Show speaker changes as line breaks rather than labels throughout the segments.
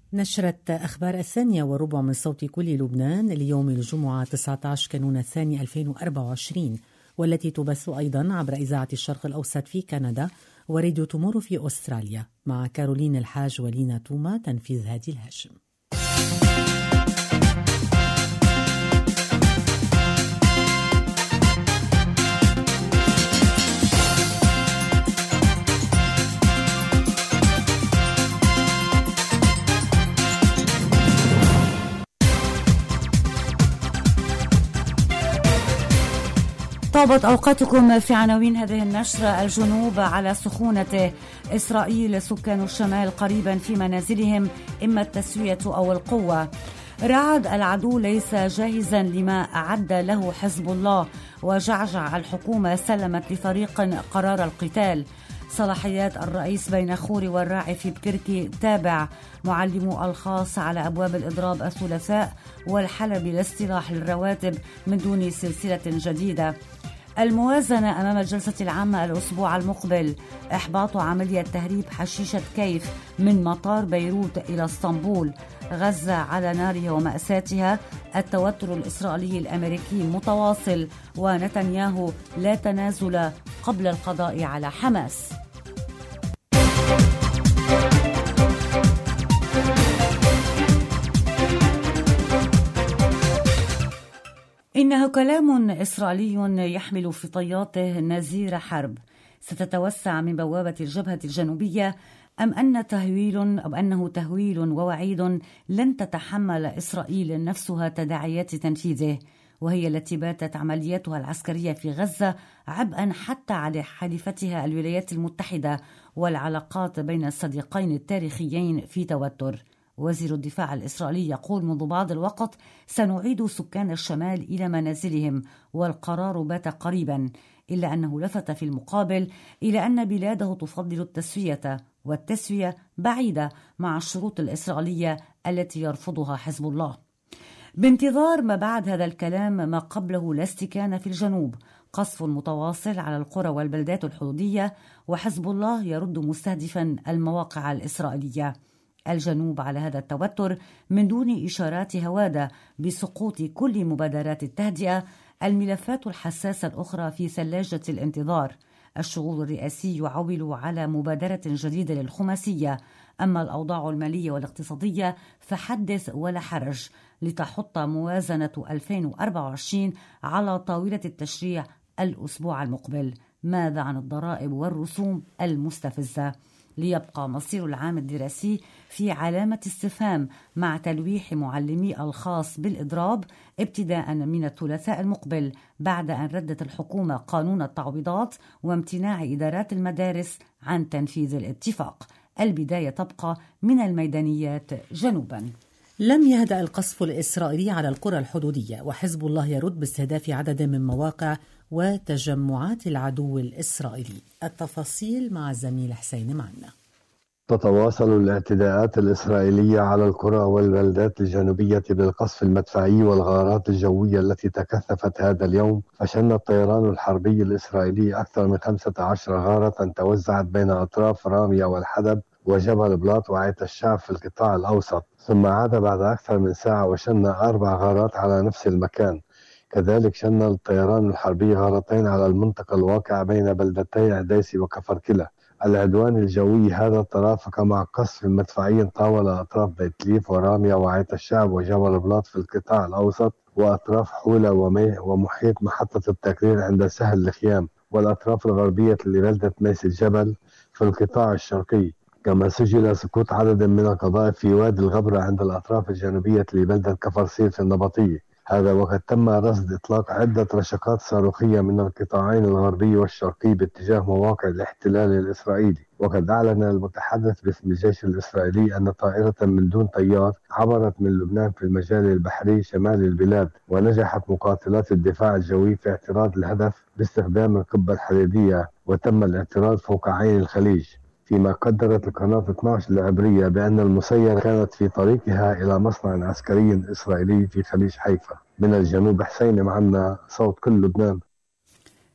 نشرة أخبار 1:15 من صوت كل لبنان ليوم الجمعة 19 كانون الثاني 2024، والتي تبث أيضا عبر إذاعة الشرق الأوسط في كندا وراديو تومورو في أستراليا، مع كارولين الحاج ولينا توما تنفيذ هادي الهاشم.
طابت أوقاتكم في عناوين هذه النشرة. الجنوب على سخونته، إسرائيل سكان الشمال قريبا في منازلهم، إما التسوية أو القوة. رعد العدو ليس جاهزا لما أعد له حزب الله، وجعجع الحكومة سلمت لفريق قرار القتال. صلاحيات الرئيس بين خوري والراعي في بكركي تابع. معلمو الخاص على أبواب الإضراب الثلاثاء، والحلب لاصطلاح للرواتب من دون سلسلة جديدة. الموازنة أمام الجلسة العامة الأسبوع المقبل. إحباط عملية تهريب حشيشة كيف من مطار بيروت إلى اسطنبول. غزة على نارها ومأساتها. التوتر الإسرائيلي الأمريكي متواصل، ونتنياهو لا تنازل قبل القضاء على حماس. إنه كلام إسرائيلي يحمل في طياته نزير حرب. ستتوسع من بوابة الجبهة الجنوبية، أم أنه تهويل ووعيد لن تتحمل إسرائيل نفسها تداعيات تنفيذه، وهي التي باتت عملياتها العسكرية في غزة عبئا حتى على حليفتها الولايات المتحدة، والعلاقات بين الصديقين التاريخيين في توتر. وزير الدفاع الإسرائيلي يقول منذ بعض الوقت: سنعيد سكان الشمال إلى منازلهم، والقرار بات قريبا، إلا أنه لفت في المقابل إلى أن بلاده تفضل التسوية، والتسوية بعيدة مع الشروط الإسرائيلية التي يرفضها حزب الله. بانتظار ما بعد هذا الكلام ما قبله لا استكان في الجنوب. قصف متواصل على القرى والبلدات الحدودية، وحزب الله يرد مستهدفا المواقع الإسرائيلية. الجنوب على هذا التوتر من دون إشارات هوادة بسقوط كل مبادرات التهدئة. الملفات الحساسة الأخرى في ثلاجة الانتظار. الشغل الرئاسي يعول على مبادرة جديدة للخماسية، أما الأوضاع المالية والاقتصادية فحدث ولا حرج، لتحط موازنة 2024 على طاولة التشريع الأسبوع المقبل. ماذا عن الضرائب والرسوم المستفزة؟ ليبقى مصير العام الدراسي في علامة استفهام، مع تلويح معلمي الخاص بالإضراب ابتداء من الثلاثاء المقبل، بعد أن ردت الحكومة قانون التعويضات وامتناع إدارات المدارس عن تنفيذ الاتفاق. البداية تبقى من الميدانيات جنوبا.
لم يهدأ القصف الإسرائيلي على القرى الحدودية، وحزب الله يرد باستهداف عدد من مواقع وتجمعات العدو الإسرائيلي. التفاصيل مع الزميل حسين معنا.
تتواصل الاعتداءات الإسرائيلية على القرى والبلدات الجنوبية بالقصف المدفعي والغارات الجوية التي تكثفت هذا اليوم. فشن الطيران الحربي الإسرائيلي أكثر من 15 غارة توزعت بين أطراف رامية والحدب وجبل بلاط وعيت الشعب في القطاع الأوسط، ثم عاد بعد أكثر من ساعة وشن 4 غارات على نفس المكان. كذلك شن الطيران الحربي غارتين على المنطقة الواقعة بين بلدتي عديسي وكفر كلا. العدوان الجوي هذا ترافق مع قصف مدفعي طاول أطراف بيت ليف ورامية وعيت الشعب وجبل بلاط في القطاع الأوسط، وأطراف حولة ومحيط محطة التكرير عند سهل الخيام، والأطراف الغربية لبلدة ميس الجبل في القطاع الشرقي. كما سجل سقوط عدد من القذائف في وادي الغبرة عند الأطراف الجنوبية لبلدة كفرسيل في النبطية. هذا وقد تم رصد إطلاق عدة رشقات صاروخية من القطاعين الغربي والشرقي باتجاه مواقع الاحتلال الإسرائيلي. وقد أعلن المتحدث باسم الجيش الإسرائيلي أن طائرة من دون طيار عبرت من لبنان في المجال البحري شمال البلاد، ونجحت مقاتلات الدفاع الجوي في اعتراض الهدف باستخدام القبة الحديدية، وتم الاعتراض فوق عين الخليج. فيما قدرت القناة 12 العبرية بأن المسيرة كانت في طريقها إلى مصنع عسكري إسرائيلي في خليج حيفا. من الجنوب حسين معنا، صوت كل لبنان.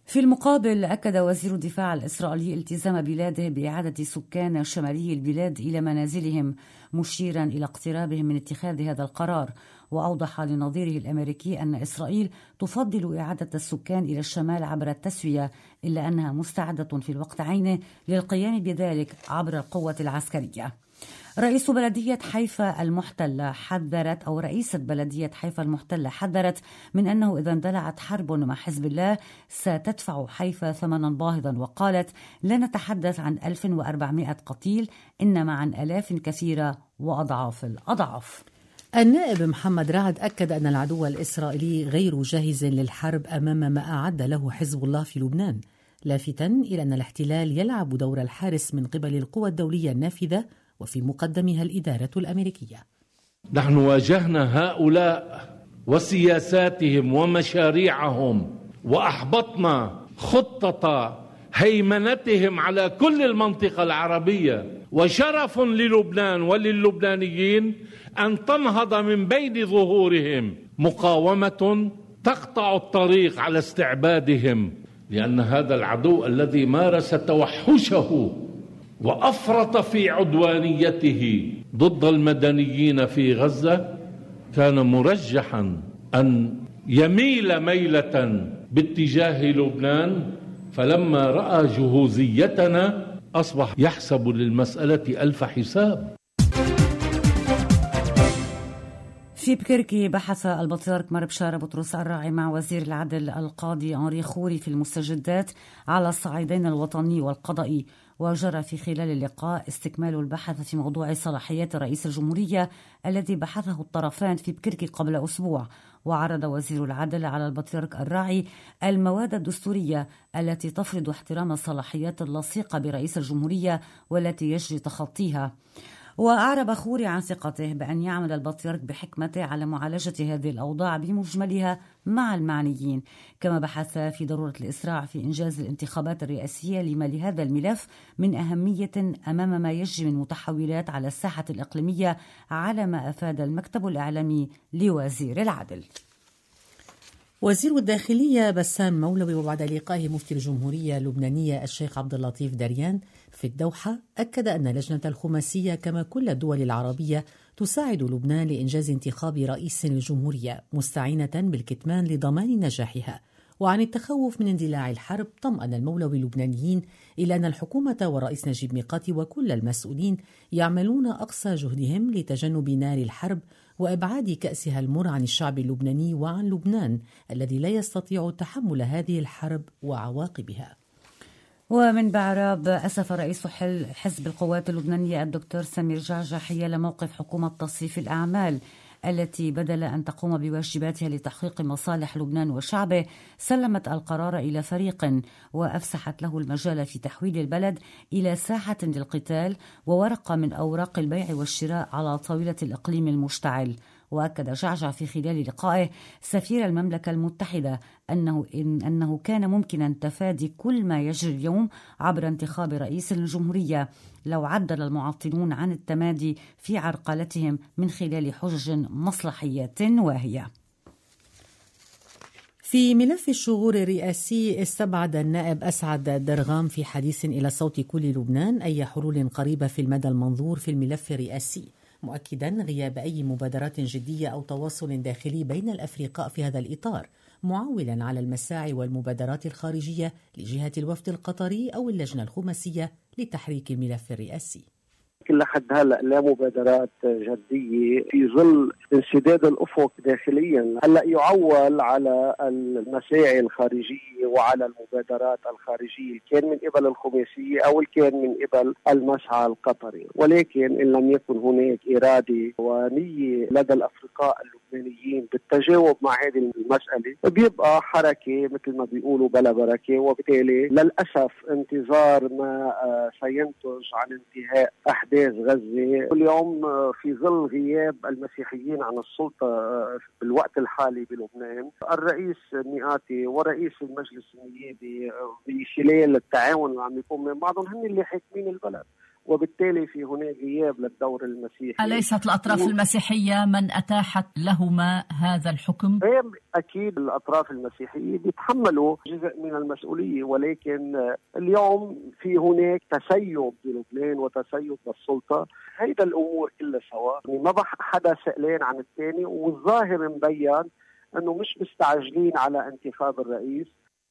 في المقابل أكد وزير الدفاع الإسرائيلي التزام بلاده بإعادة سكان شمالي البلاد إلى منازلهم، مشيرا إلى اقترابهم من اتخاذ هذا القرار. وأوضح لنظيره الأمريكي أن إسرائيل تفضل إعادة السكان إلى الشمال عبر التسوية، إلا أنها مستعدة في الوقت عينه للقيام بذلك عبر القوة العسكرية. رئيس بلدية حيفا المحتلة حذرت أو رئيسة بلدية حيفا المحتلة حذرت من أنه إذا اندلعت حرب مع حزب الله ستدفع حيفا ثمنا باهظا، وقالت: لا نتحدث عن 1400 قتيل، إنما عن آلاف كثيرة وأضعاف الأضعاف.
النائب محمد رعد أكد أن العدو الإسرائيلي غير جاهز للحرب أمام ما أعد له حزب الله في لبنان، لافتا إلى أن الاحتلال يلعب دور الحارس من قبل القوى الدولية النافذة وفي مقدمها الإدارة الأمريكية.
نحن واجهنا هؤلاء وسياساتهم ومشاريعهم، وأحبطنا خطة هيمنتهم على كل المنطقة العربية، وشرف للبنان وللبنانيين أن تنهض من بين ظهورهم مقاومة تقطع الطريق على استعبادهم، لأن هذا العدو الذي مارس توحشه وأفرط في عدوانيته ضد المدنيين في غزة كان مرجحا أن يميل ميلة باتجاه لبنان، فلما رأى جهوزيتنا أصبح يحسب للمسألة ألف حساب.
في بكركي بحث البطريرك مار بشارة بطرس الراعي مع وزير العدل القاضي أنري خوري في المستجدات على الصعيدين الوطني والقضائي. وجرى في خلال اللقاء استكمال البحث في موضوع صلاحيات رئيس الجمهورية الذي بحثه الطرفان في بكركي قبل أسبوع. وعرض وزير العدل على البطريرك الراعي المواد الدستورية التي تفرض احترام الصلاحيات اللصيقة برئيس الجمهورية والتي يجري تخطيها. وأعرب خوري عن ثقته بأن يعمل البطريرك بحكمته على معالجة هذه الأوضاع بمجملها مع المعنيين، كما بحث في ضرورة الإسراع في إنجاز الانتخابات الرئاسية لما لهذا الملف من أهمية أمام ما يجري من متحولات على الساحة الإقليمية، على ما أفاد المكتب الإعلامي لوزير العدل.
وزير الداخلية بسام مولوي وبعد لقائه مفتي الجمهورية اللبنانية الشيخ عبد اللطيف دريان في الدوحة أكد أن لجنة الخماسية كما كل الدول العربية تساعد لبنان لإنجاز انتخاب رئيس للجمهورية، مستعينة بالكتمان لضمان نجاحها. وعن التخوف من اندلاع الحرب طمأن المولوي اللبنانيين إلى أن الحكومة والرئيس نجيب ميقاتي وكل المسؤولين يعملون أقصى جهدهم لتجنب نار الحرب وإبعاد كأسها المر عن الشعب اللبناني وعن لبنان الذي لا يستطيع تحمل هذه الحرب وعواقبها.
ومن بعراب أسف رئيس حزب القوات اللبنانية الدكتور سمير جعجع حيال موقف حكومة تصريف الأعمال التي بدل أن تقوم بواجباتها لتحقيق مصالح لبنان وشعبه سلمت القرار إلى فريق وأفسحت له المجال في تحويل البلد إلى ساحة للقتال وورقة من أوراق البيع والشراء على طاولة الإقليم المشتعل. وأكد جعجع في خلال لقائه سفير المملكة المتحدة أنه كان ممكنا تفادي كل ما يجري اليوم عبر انتخاب رئيس للجمهورية لو عدل المعطلون عن التمادي في عرقلتهم من خلال حجج مصلحية واهية.
في ملف الشغور الرئاسي استبعد النائب أسعد درغام في حديث إلى صوت كل لبنان أي حلول قريبة في المدى المنظور في الملف الرئاسي، مؤكدا غياب أي مبادرات جدية أو تواصل داخلي بين الأفرقاء في هذا الإطار، معولا على المساعي والمبادرات الخارجية لجهة الوفد القطري أو اللجنة الخماسية لتحريك الملف الرئاسي.
لحد هلا لا مبادرات جديه في ظل انسداد الافق داخليا. هلا يعول على المساعي الخارجيه وعلى المبادرات الخارجيه كان من قبل الخماسيه او كان من قبل المسعى القطري، ولكن ان لم يكن هناك اراده ونيه لدى الافرقاء اللبنانيين بالتجاوب مع هذه المساله بيبقى حركه مثل ما بيقولوا بلا بركه، وبالتالي للاسف انتظار ما سينتج عن انتهاء أحداث غزة اليوم في ظل غياب المسيحيين عن السلطة بالوقت الحالي بلبنان. الرئيس ميقاتي ورئيس المجلس النيابي بخلال التعاون اللي عم يكون من بعضهم هن اللي حاكمين البلد، وبالتالي في هناك غياب للدور المسيحي.
أليست الأطراف المسيحية من أتاحت لهما هذا الحكم؟
أكيد الأطراف المسيحية بيتحملوا جزء من المسؤولية، ولكن اليوم في هناك تسيب بلبنان وتسيب بالسلطة. هيدا الأمور كلها سوا، يعني ما حدا سألان عن الثاني، والظاهر مبين أنه مش مستعجلين على انتخاب الرئيس.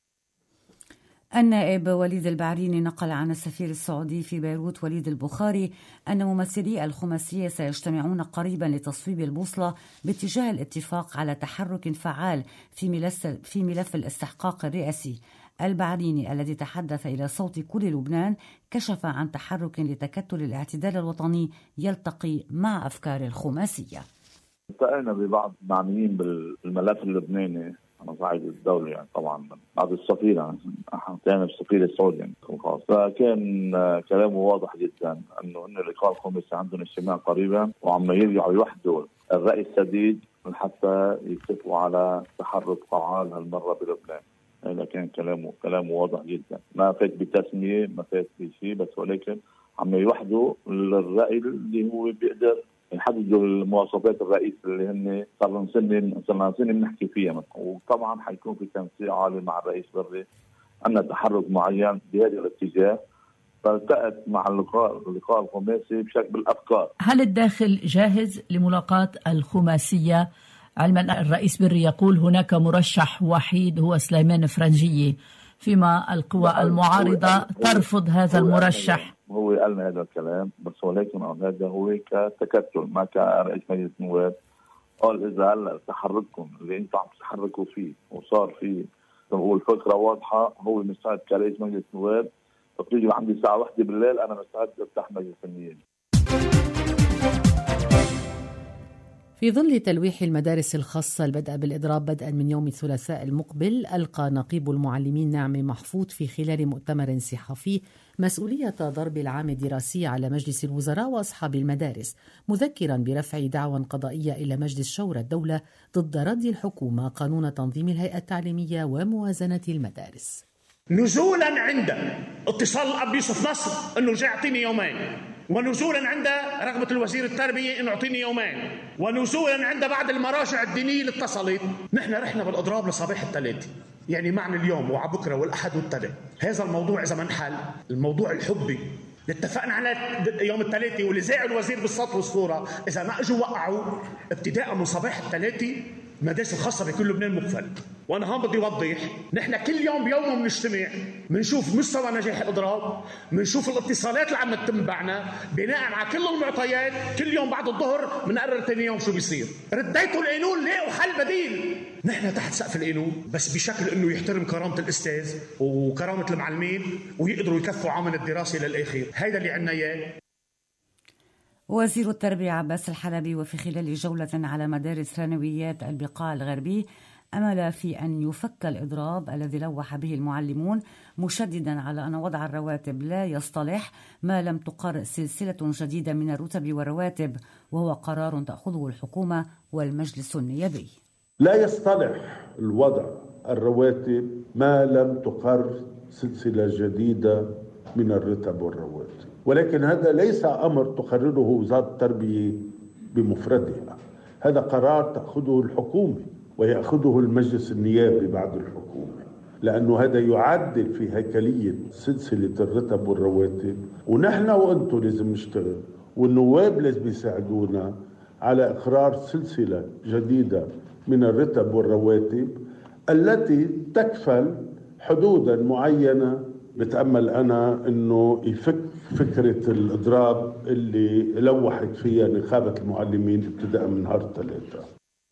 النائب وليد البعريني نقل عن السفير السعودي في بيروت وليد البخاري أن ممثلي الخماسية سيجتمعون قريبا لتصويب البوصلة باتجاه الاتفاق على تحرك فعال في ملف الاستحقاق الرئاسي. البعريني الذي تحدث إلى صوت كل لبنان كشف عن تحرك لتكتل الاعتدال الوطني يلتقي مع أفكار الخماسية.
التقينا ببعض المعنيين بالملف اللبناني على صعيد الدولة، يعني طبعا بعد السفير كان السفير السعودي يعني خاص، فكان كلامه واضح جدا انه ان اللقاء الخماسي عندهم اجتماع قريبا وعم يرجعوا يوحدوا الرأي السديد حتى يتفقوا على تحرك فعال هالمرة بلبنان. هذا كان كلامه واضح جدا، ما فات بتسمية ما فات بشيء، بس ولكن عم يوحدوا الرأي اللي هو بيقدر يحددوا المواصفات الرئيس اللي هن صار لنا سنين بنحكي فيها مثلا. وطبعا حيكون في تنسيق عالي مع الرئيس بري أن تحرك معين بهذا الاتجاه، فالتقت مع اللقاء الخماسي بشكل بالأفكار.
هل الداخل جاهز لملاقاة الخماسية، علما أن الرئيس بري يقول هناك مرشح وحيد هو سليمان فرنجية، فيما القوى المعارضة ترفض هذا المرشح؟
هو قالنا هذا الكلام، بس ولكن هذا هو كتكتل ما كرئيس مجلس النواب. قال إذا هلا تحرككم اللي أنتم عم تتحركوا فيه وصار فيه والفكرة واضحة، هو مستعد كرئيس مجلس النواب تيجي عندي الساعة 1 بالليل أنا مستعد أفتح مجلس النيابة.
في ظل تلويح المدارس الخاصة البدء بالإضراب بدءا من يوم الثلاثاء المقبل، ألقى نقيب المعلمين نعمي محفوظ في خلال مؤتمر صحفي مسؤولية ضرب العام الدراسي على مجلس الوزراء وأصحاب المدارس، مذكرا برفع دعوى قضائية إلى مجلس شورى الدولة ضد رد الحكومة قانون تنظيم الهيئة التعليمية وموازنة المدارس.
نزولا عند اتصال الأب يوسف نصر أنه جاء يعطيني يومين، ونزولا عند رغبة الوزير التربية أنه يعطيني يومين، ونزولا عند بعض المراجع الدينية اللي اتصلت. نحن رحنا بالإضراب لصباح الثلاث، يعني معنا اليوم وعبكرة والأحد والثلاث. هذا الموضوع إذا ما انحل، الموضوع الحبي اللي اتفقنا على يوم الثلاثة واللي زاعوا الوزير بالسطر والصورة، إذا ما أجوا وقعوا ابتداء من صباح الثلاثة المدارس الخاصة بكل لبنان مقفل. وأنا هون بدي أوضح، نحن كل يوم بيوم بنجتمع بنشوف مستوى نجاح الإضراب، بنشوف الاتصالات اللي عم تتم معنا، بناء على كل المعطيات كل يوم بعد الظهر بنقرر ثاني يوم شو بيصير. رديتوا القانون ليه وحل بديل. نحن تحت سقف القانون بس بشكل إنه يحترم كرامة الأستاذ وكرامة المعلمين ويقدروا يكفوا عمل الدراسة للآخر. هيدا اللي عنا إياه.
وزير التربية عباس الحلبي وفي خلال جولة على مدارس ثانويات البقاع الغربي أمل في أن يفك الإضراب الذي لوح به المعلمون، مشددا على أن وضع الرواتب لا يصطلح ما لم تقر سلسلة جديدة من الرتب والرواتب، وهو قرار تأخذه الحكومة والمجلس النيابي.
لا يصطلح الوضع الرواتب ما لم تقر سلسلة جديدة من الرتب والرواتب، ولكن هذا ليس أمر تقرره وزارة التربية بمفردها، هذا قرار تأخذه الحكومة ويأخذه المجلس النيابي بعد الحكومة، لأنه هذا يعدل في هيكلية سلسلة الرتب والرواتب، ونحن وأنتم لازم نشتغل والنواب لازم يساعدونا على إقرار سلسلة جديدة من الرتب والرواتب التي تكفل حدودا معينة. بتأمل أنا أنه يفك فكرة الإضراب اللي لوحت فيها نقابة المعلمين ابتداء من نهار 3.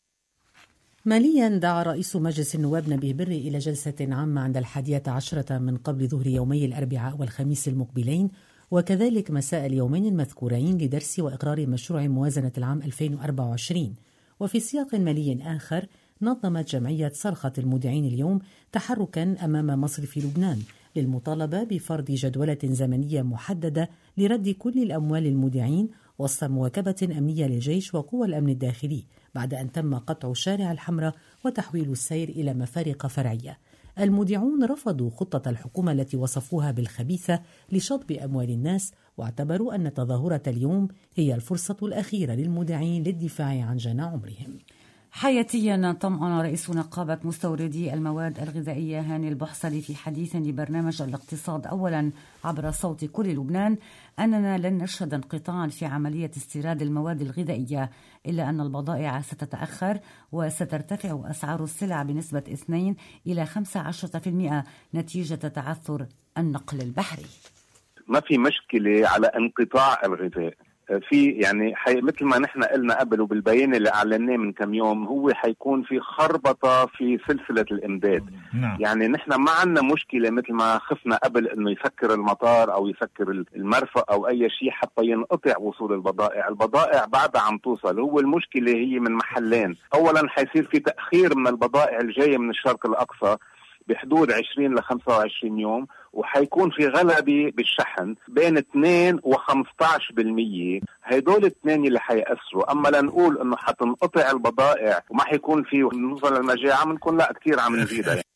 ماليا دعا رئيس مجلس النواب نبيه بري إلى جلسة عامة عند 11 من قبل ظهر يومي الأربعاء والخميس المقبلين، وكذلك مساء اليومين المذكورين لدرس وإقرار مشروع موازنة العام 2024. وفي سياق مالي آخر، نظمت جمعية صرخة المودعين اليوم تحركا أمام مصرف لبنان للمطالبة بفرض جدولة زمنية محددة لرد كل الأموال المودعين وسط مواكبة أمنية للجيش وقوى الأمن الداخلي، بعد أن تم قطع شارع الحمراء وتحويل السير إلى مفارق فرعية. المودعون رفضوا خطة الحكومة التي وصفوها بالخبيثة لشطب أموال الناس واعتبروا أن تظاهرة اليوم هي الفرصة الأخيرة للمودعين للدفاع عن جنى عمرهم.
حياتيا طمأن رئيس نقابة مستوردي المواد الغذائية هاني البحصلي في حديث لبرنامج الاقتصاد أولا عبر صوت كل لبنان أننا لن نشهد انقطاعا في عملية استيراد المواد الغذائية، إلا أن البضائع ستتأخر وسترتفع أسعار السلع بنسبة 2 إلى 15% نتيجة تعثر النقل البحري.
ما في مشكلة على انقطاع الغذاء، في يعني مثل ما نحن قلنا قبل وبالبيان اللي اعلناه من كم يوم، هو حيكون في خربطه في سلسله الامداد. يعني نحن ما عندنا مشكله مثل ما خفنا قبل انه يسكر المطار او يسكر المرفأ او اي شيء حتى ينقطع وصول البضائع. البضائع بعدها عم توصل، هو المشكله هي من محلين. اولا حيصير في تاخير من البضائع الجايه من الشرق الاقصى بحدود 20 ل 25 يوم، وحيكون في غلبة بالشحن بين 2 و 15%. هيدول الاثنين اللي حيأثروا. أما لنقول أنه حتنقطع البضائع وما حيكون في نوصل للمجاعة، منكون لا كتير عم نزيدها يعني.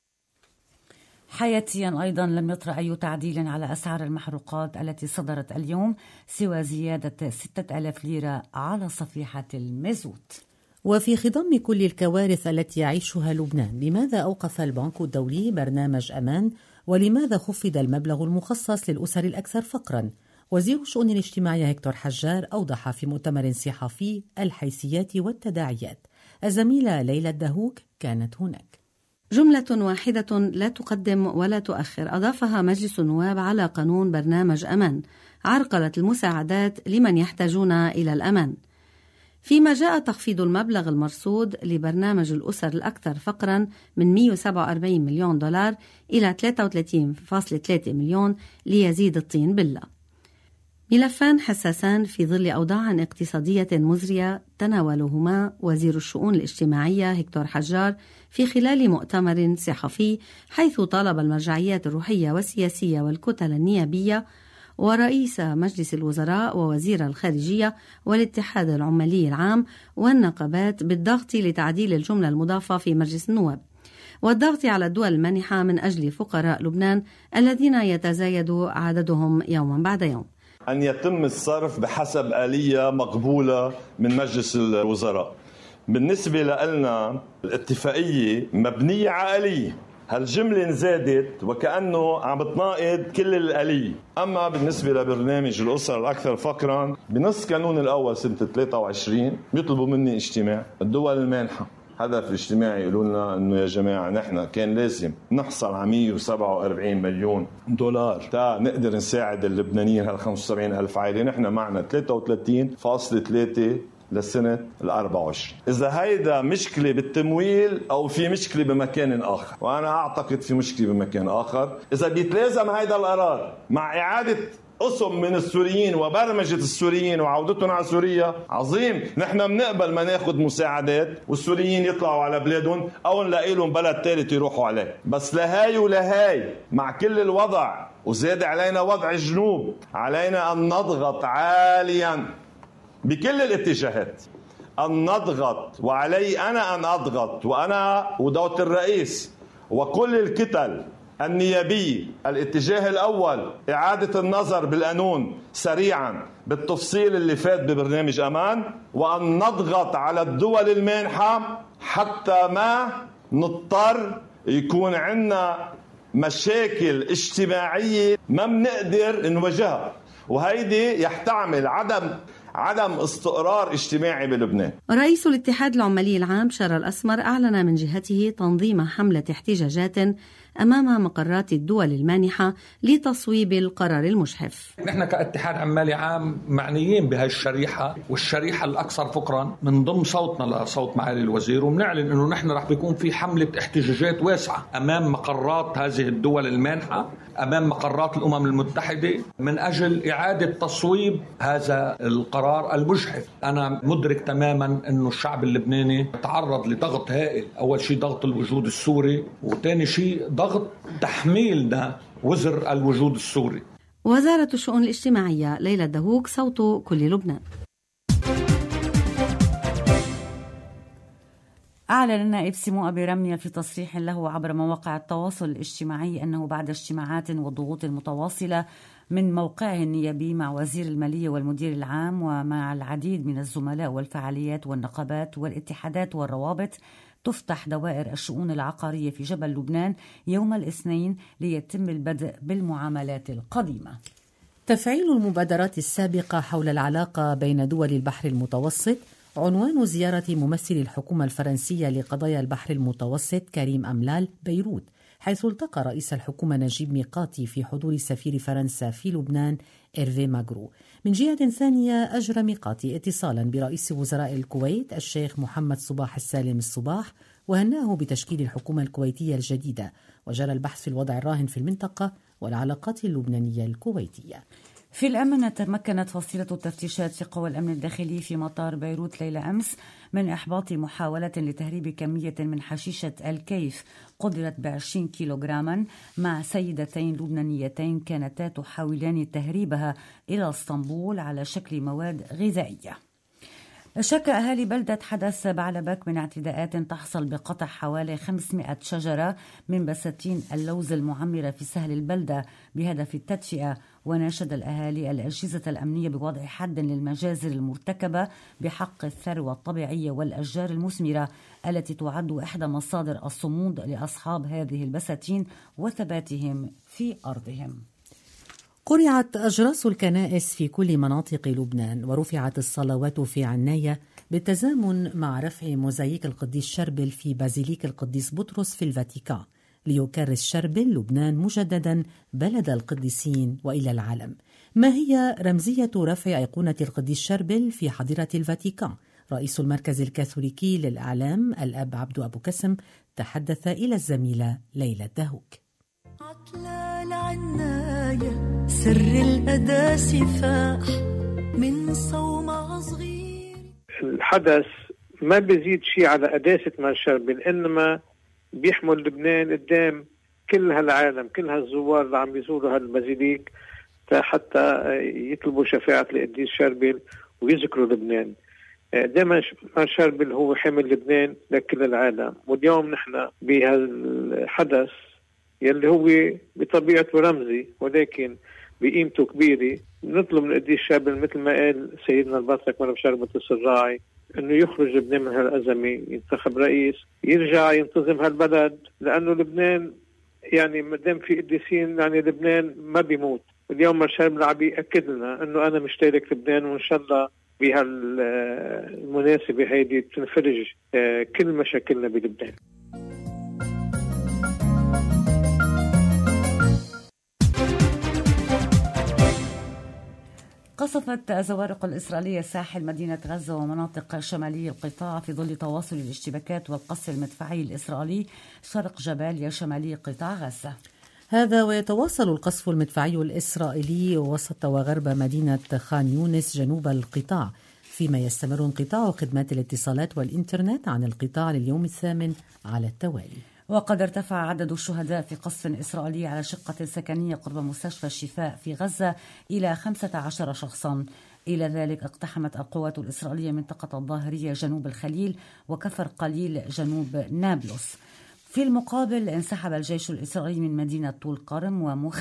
حياتيا أيضا لم يطرأ أي تعديل على أسعار المحروقات التي صدرت اليوم سوى زيادة 6000 ليرة على صفيحة المازوت.
وفي خضم كل الكوارث التي يعيشها لبنان، لماذا أوقف البنك الدولي برنامج أمان؟ ولماذا خفض المبلغ المخصص للأسر الأكثر فقرا؟ وزير الشؤون الاجتماعية هكتور حجار أوضح في مؤتمر صحفي الحيثيات والتداعيات. الزميلة ليلى الدهوك كانت هناك.
جملة واحدة لا تقدم ولا تؤخر أضافها مجلس النواب على قانون برنامج أمان عرقلت المساعدات لمن يحتاجون إلى الأمان، فيما جاء تخفيض المبلغ المرصود لبرنامج الأسر الأكثر فقراً من 147 مليون دولار إلى 33.3 مليون ليزيد الطين بلة. ملفان حساسان في ظل أوضاع اقتصادية مزرية تناولهما وزير الشؤون الاجتماعية هكتور حجار في خلال مؤتمر صحفي، حيث طالب المرجعيات الروحية والسياسية والكتل النيابية ورئيس مجلس الوزراء ووزير الخارجية والاتحاد العمالي العام والنقابات بالضغط لتعديل الجملة المضافة في مجلس النواب والضغط على الدول المانحة من أجل فقراء لبنان الذين يتزايد عددهم يوما بعد يوم.
أن يتم الصرف بحسب آلية مقبولة من مجلس الوزراء. بالنسبة لنا الاتفاقية مبنية على آلية، هالجملة انزادت وكأنه عم بتناقض كل الآلية. أما بالنسبة لبرنامج الأسر الأكثر فقرا، بنص كانون الأول سنة 23 بيطلبوا مني اجتماع الدول المانحة. هدف الاجتماع يقولوا لنا إنه يا جماعة نحن كان لازم نحصل على 147 مليون دولار تا نقدر نساعد اللبنانيين هال 75 ألف عائلة. نحن معنا 33.3 للسنة 24. إذا هيدا مشكلة بالتمويل أو في مشكلة بمكان آخر، وأنا أعتقد في مشكلة بمكان آخر، إذا بيتلازم هيدا القرار مع إعادة قسم من السوريين وبرمجة السوريين وعودتهم على سوريا، عظيم. نحن بنقبل ما ناخد مساعدات والسوريين يطلعوا على بلادهم أو نلاقي لهم بلد ثالث يروحوا عليه. بس لهاي ولهاي مع كل الوضع وزاد علينا وضع الجنوب، علينا أن نضغط عاليا بكل الاتجاهات، أن نضغط، وعلي أنا أن أضغط، وأنا ودولة الرئيس وكل الكتل النيابية. الاتجاه الأول إعادة النظر بالقانون سريعا بالتفصيل اللي فات ببرنامج أمان، وأن نضغط على الدول المانحة حتى ما نضطر يكون عندنا مشاكل اجتماعية ما بنقدر نواجهها، وهيدي يحتمل عدم استقرار اجتماعي بلبنان.
رئيس الاتحاد العمالي العام شارع الأسمر أعلن من جهته تنظيم حملة احتجاجات أمام مقرات الدول المانحة لتصويب القرار المجحف.
نحن كاتحاد عمالي عام معنيين بهالشريحة، والشريحة الأكثر فقرا، من ضمن صوتنا لصوت معالي الوزير، وبنعلن أنه نحن رح بيكون في حملة احتجاجات واسعة أمام مقرات هذه الدول المانحة، أمام مقرات الأمم المتحدة، من أجل إعادة تصويب هذا القرار المجحف. أنا مدرك تماما أنه الشعب اللبناني تعرض لضغط هائل، أول شيء ضغط الوجود السوري، وثاني شيء ضغط تحميلنا وزر الوجود السوري.
وزارة الشؤون الاجتماعية ليلى الدهوك، صوت كل لبنان.
أعلن النائب سمو أبي رمية في تصريح له عبر مواقع التواصل الاجتماعي أنه بعد اجتماعات وضغوط متواصلة من موقعه النيابي مع وزير المالية والمدير العام ومع العديد من الزملاء والفعاليات والنقابات والاتحادات والروابط، تفتح دوائر الشؤون العقارية في جبل لبنان يوم الاثنين ليتم البدء بالمعاملات القديمة.
تفعيل المبادرات السابقة حول العلاقة بين دول البحر المتوسط عنوان زيارة ممثل الحكومة الفرنسية لقضايا البحر المتوسط كريم أملال بيروت، حيث التقى رئيس الحكومة نجيب ميقاتي في حضور سفير فرنسا في لبنان إيرفي ماغرو. من جهة ثانية، أجرى ميقاتي اتصالا برئيس وزراء الكويت الشيخ محمد صباح السالم الصباح وهناه بتشكيل الحكومة الكويتية الجديدة، وجرى البحث في الوضع الراهن في المنطقة والعلاقات اللبنانية الكويتية.
في الأمن، تمكنت فصيلة التفتيشات في قوى الأمن الداخلي في مطار بيروت ليلة أمس من إحباط محاولة لتهريب كمية من حشيشة الكيف قدرت ب20 كيلوغراما مع سيدتين لبنانيتين كانتا تحاولان تهريبها إلى اسطنبول على شكل مواد غذائية. شك أهالي بلدة حدث بعلبك من اعتداءات تحصل بقطع حوالي 500 شجرة من بساتين اللوز المعمرة في سهل البلدة بهدف التدفئة، وناشد الأهالي الأجهزة الأمنية بوضع حد للمجازر المرتكبة بحق الثروة الطبيعية والأشجار المثمرة التي تعد إحدى مصادر الصمود لأصحاب هذه البساتين وثباتهم في أرضهم.
قرعت أجراس الكنائس في كل مناطق لبنان، ورفعت الصلوات في عناية بالتزامن مع رفع موزاييك القديس شربل في بازيليك القديس بطرس في الفاتيكان، ليكرس شربل لبنان مجددا بلد القديسين وإلى العالم. ما هي رمزية رفع أيقونة القديس شربل في حظيرة الفاتيكان؟ رئيس المركز الكاثوليكي للإعلام الأب عبدو أبو كسم تحدث إلى الزميلة ليلى الدهوك.
عطلال عناية سر القداس فاح من صومعة صغير.
الحدث ما بيزيد شيء على قداسة مار شربل، إنما بيحمل لبنان قدام كل هالعالم، كل هالزوار اللي عم بيزوروا هالبازيليك حتى يطلبوا شفاعة القديس شربل ويذكروا لبنان. دائما مار شربل هو حامل لبنان لكل العالم، واليوم نحن بهالحدث يلي هو بطبيعته رمزي ولكن بقيمته كبيرة، نطلب من القديس شربل مثل ما قال سيدنا البطرك مرة بشربة السراعي انه يخرج لبنان من هالأزمة، ينتخب رئيس يرجع ينتظم هالبلد، لأنه لبنان يعني مادام في قديسين يعني لبنان ما بيموت. اليوم مار شربل عم بيأكد لنا انه انا مشترك لبنان، وان شاء الله بهالمناسبة هيدي تنفرج كل مشاكلنا بلبنان.
قصفت الزوارق الإسرائيلية ساحل مدينة غزة ومناطق شمالي القطاع في ظل تواصل الاشتباكات والقصف المدفعي الإسرائيلي شرق جباليا شمالي قطاع غزة.
هذا ويتواصل القصف المدفعي الإسرائيلي وسط وغرب مدينة خان يونس جنوب القطاع، فيما يستمر انقطاع خدمات الاتصالات والإنترنت عن القطاع لليوم الثامن على التوالي.
وقد ارتفع عدد الشهداء في قصف إسرائيلي على شقة سكنية قرب مستشفى الشفاء في غزة إلى 15 شخصا. إلى ذلك اقتحمت القوات الإسرائيلية منطقة الظاهرية جنوب الخليل وكفر قليل جنوب نابلس. في المقابل انسحب الجيش الإسرائيلي من مدينة طول كرم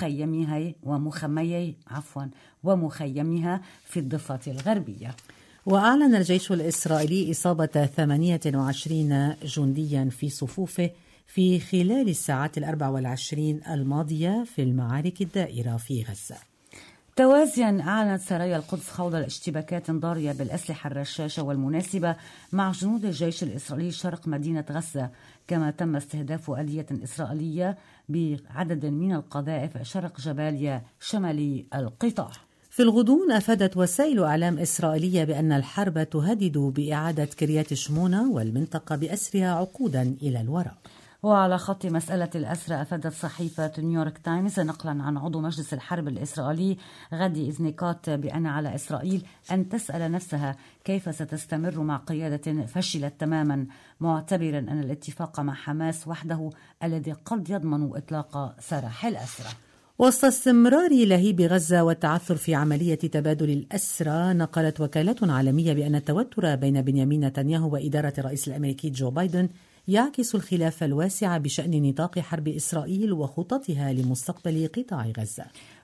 ومخيمها في الضفة الغربية.
وأعلن الجيش الإسرائيلي إصابة 28 جنديا في صفوفه في خلال الساعات 24 الماضية في المعارك الدائرة في غزة.
توازيا أعلنت سرايا القدس خوض الاشتباكات ضارية بالأسلحة الرشاشة والمناسبة مع جنود الجيش الإسرائيلي شرق مدينة غزة، كما تم استهداف آلية إسرائيلية بعدد من القذائف شرق جباليا شمالي القطاع.
في الغضون أفادت وسائل إعلام إسرائيلية بأن الحرب تهدد بإعادة كريات شمونة والمنطقة بأسرها عقودا إلى الوراء.
وعلى خط مسألة الأسرى أفادت صحيفة نيويورك تايمز نقلا عن عضو مجلس الحرب الإسرائيلي غادي إزنيكات بأن على إسرائيل أن تسأل نفسها كيف ستستمر مع قيادة فشلت تماما، معتبرا أن الاتفاق مع حماس وحده الذي قد يضمن إطلاق سراح الأسرى.
وسط استمرار لهيب غزة والتعثر في عملية تبادل الأسرى، نقلت وكالات عالمية بأن التوتر بين بنيامين نتنياهو وإدارة الرئيس الأمريكي جو بايدن يعكس الخلاف الواسع بشأن نطاق حرب إسرائيل وخططها لمستقبل قطاع غزة.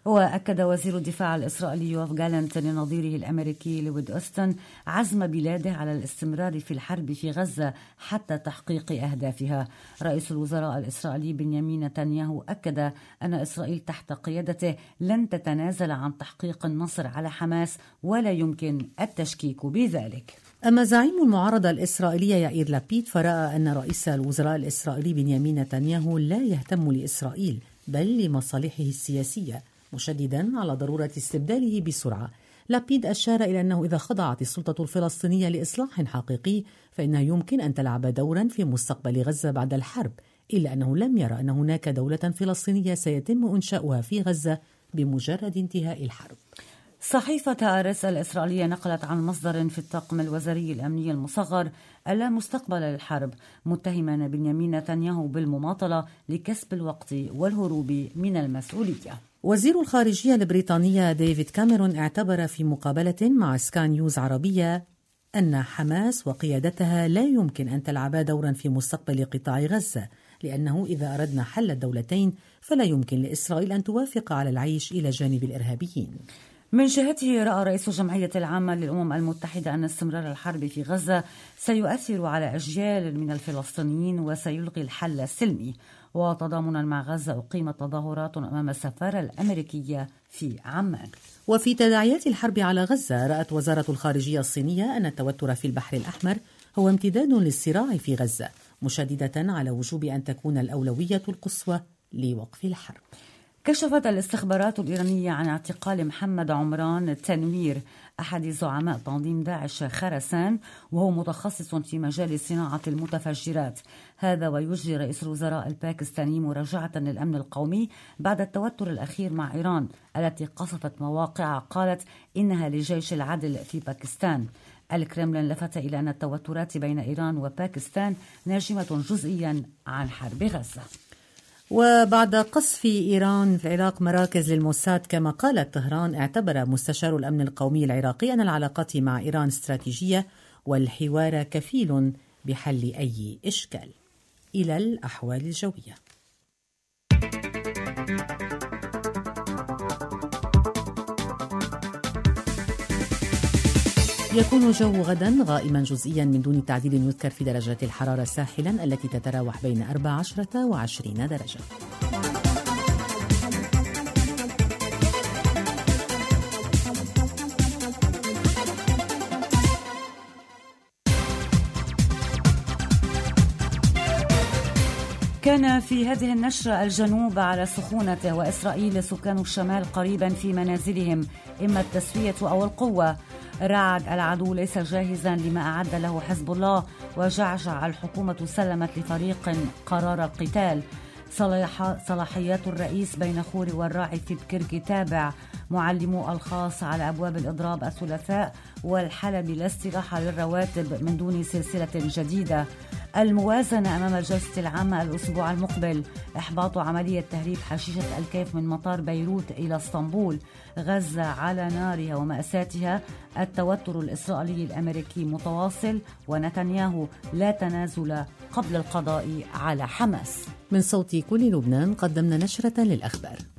وأكد وزير الدفاع الإسرائيلي يوآف جالنت لنظيره الأمريكي لويد أوستن عزم بلاده على الاستمرار في الحرب في غزة حتى تحقيق أهدافها. رئيس الوزراء الإسرائيلي بنيامين نتنياهو أكد أن إسرائيل تحت قيادته لن تتنازل عن تحقيق النصر على حماس ولا يمكن التشكيك بذلك.
أما زعيم المعارضة الإسرائيلية يائير لابيد فرأى أن رئيس الوزراء الإسرائيلي بنيامين نتنياهو لا يهتم لإسرائيل بل لمصالحه السياسية، مشددا على ضرورة استبداله بسرعة. لابيد أشار إلى أنه إذا خضعت السلطة الفلسطينية لإصلاح حقيقي فإنها يمكن أن تلعب دورا في مستقبل غزة بعد الحرب، إلا أنه لم يرى أن هناك دولة فلسطينية سيتم إنشاؤها في غزة بمجرد انتهاء الحرب.
صحيفة هارس الإسرائيلية نقلت عن مصدر في الطاقم الوزاري الأمني المصغر ألا مستقبل للحرب، متهما بنيامين نتنياهو بالمماطلة لكسب الوقت والهروب من المسؤولية.
وزير الخارجية البريطانية ديفيد كاميرون اعتبر في مقابلة مع سكاي نيوز عربية أن حماس وقيادتها لا يمكن أن تلعبا دورا في مستقبل قطاع غزة، لأنه إذا أردنا حل الدولتين فلا يمكن لإسرائيل أن توافق على العيش إلى جانب الإرهابيين.
من جهته رأى رئيس الجمعية العامة للأمم المتحدة أن استمرار الحرب في غزة سيؤثر على أجيال من الفلسطينيين وسيلغي الحل السلمي. وتضامنا مع غزة أقيمت تظاهرات أمام السفارة الأمريكية في عمان.
وفي تداعيات الحرب على غزة رأت وزارة الخارجية الصينية أن التوتر في البحر الأحمر هو امتداد للصراع في غزة، مشددة على وجوب أن تكون الأولوية القصوى لوقف الحرب.
كشفت الاستخبارات الإيرانية عن اعتقال محمد عمران تنوير أحد زعماء تنظيم داعش خراسان، وهو متخصص في مجال صناعة المتفجرات. هذا ويجري رئيس الوزراء الباكستاني مراجعة للأمن القومي بعد التوتر الأخير مع إيران التي قصفت مواقع قالت إنها لجيش العدل في باكستان. الكرملين لفت إلى أن التوترات بين إيران وباكستان ناجمة جزئيا عن حرب غزة.
وبعد قصف إيران في العراق مراكز للموساد كما قالت طهران، اعتبر مستشار الأمن القومي العراقي أن العلاقات مع إيران استراتيجية والحوار كفيل بحل أي إشكال. إلى الأحوال الجوية. يكون الجو غدا غائما جزئيا من دون تعديل يذكر في درجات الحرارة ساحلا التي تتراوح بين 14 و20 درجة.
كان في هذه النشرة الجنوب على سخونته وإسرائيل سكان الشمال قريبا في منازلهم، إما التسوية أو القوة. رعد العدو ليس جاهزا لما أعد له حزب الله، وجعجع الحكومة سلمت لفريق قرار القتال. صلاحيات الرئيس بين خوري والراعي في بكرك تابع. معلمو الخاص على أبواب الإضراب الثلاثاء، والحلب لا استراحة للرواتب من دون سلسلة جديدة. الموازنة أمام الجلسة العامة الأسبوع المقبل. إحباط عملية تهريب حشيشة الكيف من مطار بيروت إلى اسطنبول. غزة على نارها ومأساتها. التوتر الإسرائيلي الأمريكي متواصل، ونتنياهو لا تنازل قبل القضاء على حماس.
من صوت كل لبنان قدمنا نشرة للأخبار.